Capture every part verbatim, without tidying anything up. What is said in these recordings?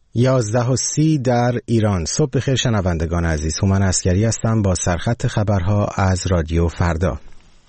یازده و سی در ایران. صبح بخیر شنوندگان عزیز، هومن عسگری هستم با سرخط خبرها از رادیو فردا.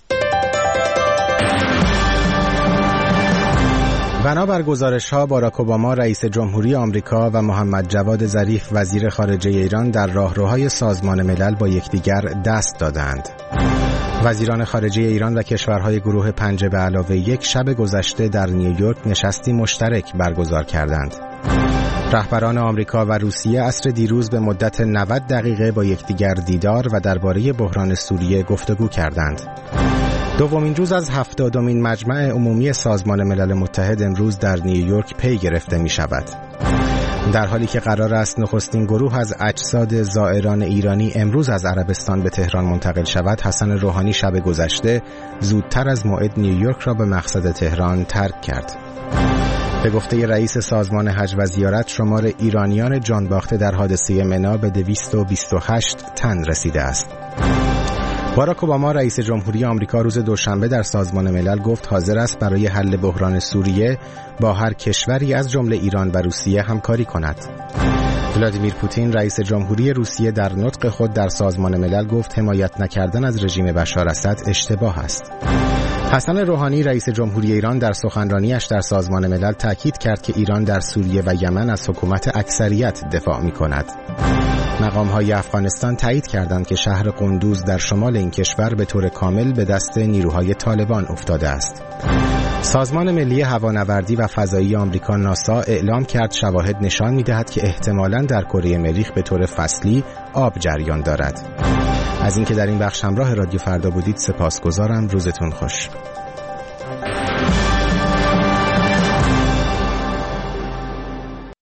بنابر گزارش‌ها باراک اوباما رئیس جمهوری آمریکا و محمد جواد ظریف وزیر خارجه ایران در راهروهای سازمان ملل با یکدیگر دست دادند. وزیران خارجه ایران و کشورهای گروه پنج به علاوه یک شب گذشته در نیویورک نشستی مشترک برگزار کردند. رهبران آمریکا و روسیه عصر دیروز به مدت نود دقیقه با یکدیگر دیدار و درباره بحران سوریه گفتگو کردند. دومین روز از هفتادمین مجمع عمومی سازمان ملل متحد امروز در نیویورک پی گرفته می شود. در حالی که قرار است نخستین گروه از اجساد زائران ایرانی امروز از عربستان به تهران منتقل شود، حسن روحانی شب گذشته زودتر از موعد نیویورک را به مقصد تهران ترک کرد. به گفته رئیس سازمان حج و زیارت، شمار ایرانیان جان باخته در حادثه منی به دویست و بیست و هشت تن رسیده است. باراک اوباما رئیس جمهوری آمریکا روز دوشنبه در سازمان ملل گفت حاضر است برای حل بحران سوریه با هر کشوری از جمله ایران و روسیه همکاری کند. ولادیمیر پوتین رئیس جمهوری روسیه در نطق خود در سازمان ملل گفت حمایت نکردن از رژیم بشار اسد اشتباه است. حسن روحانی رئیس جمهوری ایران در سخنرانیش در سازمان ملل تاکید کرد که ایران در سوریه و یمن از حکومت اکثریت دفاع می‌کند. مقام‌های افغانستان تایید کردند که شهر قندوز در شمال این کشور به طور کامل به دست نیروهای طالبان افتاده است. سازمان ملی هوانوردی و فضایی آمریکا ناسا اعلام کرد شواهد نشان می‌دهد که احتمالاً در کره مریخ به طور فصلی آب جریان دارد. از اینکه در این بخش همراه رادیو فردا بودید سپاسگزارم. روزتون خوش.